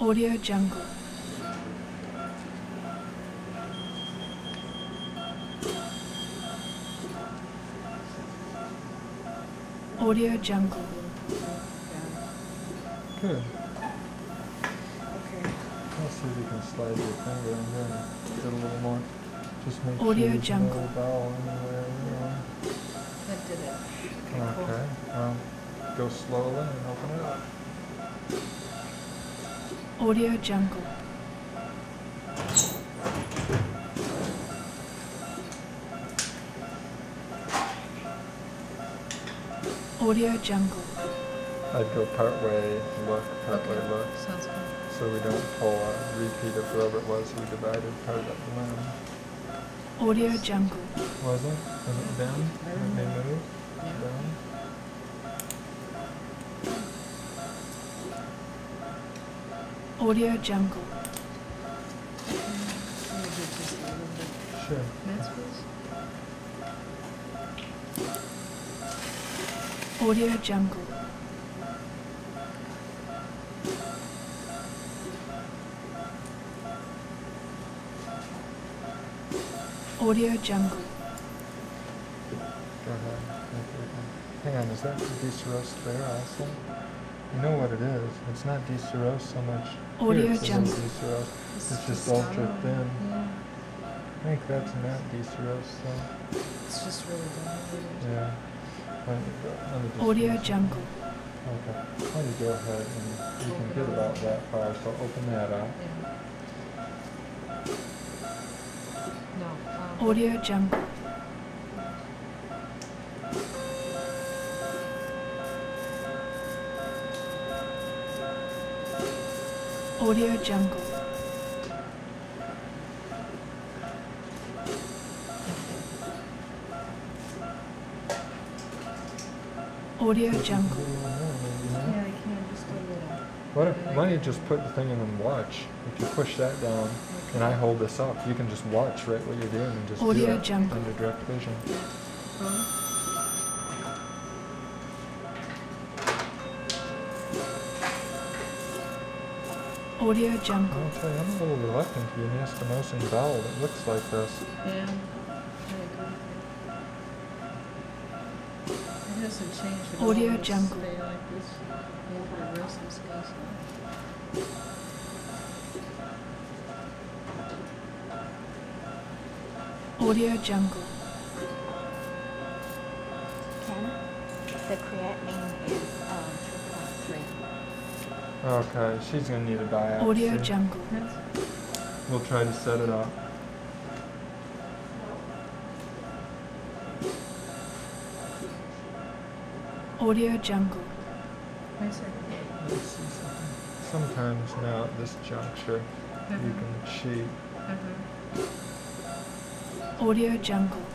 Audio Jungle. Audio Jungle. Good. Okay. I'll see if you can slide your finger in there and get a little more. Just make Audio sure there's Jungle. no vowel anywhere. That did it. Okay. Well, go slowly and open it up. Audio Jungle. Audio Jungle. I'd go part way look, part way Okay. look. Sounds good. So we don't pull a repeat of whoever it was who divided part of the limb. Audio Jungle. Was it? Was it down? Let me move. Yeah. Down. Audio Jungle. Let me do just a little bit. Sure. Next, please. Audio Jungle. Audio Jungle. Go ahead. Hang on, is that D-Ceros there also? You know what it is. It's not D-Ceros so much. Audio Here it's Jungle. D-Ceros. This It's is just ultra hollow. thin. Yeah. I think that's not D-Ceros, so It's just really dilated. yeah. Let me just Audio do some- Jungle. Okay. Why don't you go ahead and you can get about that far, so open that up. Yeah. No. Audio Jungle. Audio Jungle. Audio Jungle. Yeah, I can just a little. Why don't you just put the thing in and watch? If you push that down and I hold this up, you can just watch right what you're doing and just Audio do it Jungle. under direct vision. Audio Jungle. I'll tell you, I'm a little reluctant to be an anastomosis vowel that looks like this. Yeah. I agree. It hasn't changed at all. Audio It'll Jungle. stay like this over the rest of this guy's life. Audio Jungle. Ken, the creatinine is 2.3. Okay, she's gonna need a biopsy. Audio Jungle. We'll try to set it up. Audio Jungle. Wait a second. Let's see something. Sometimes now at this juncture, you can cheat. Uh-huh. Audio Jungle.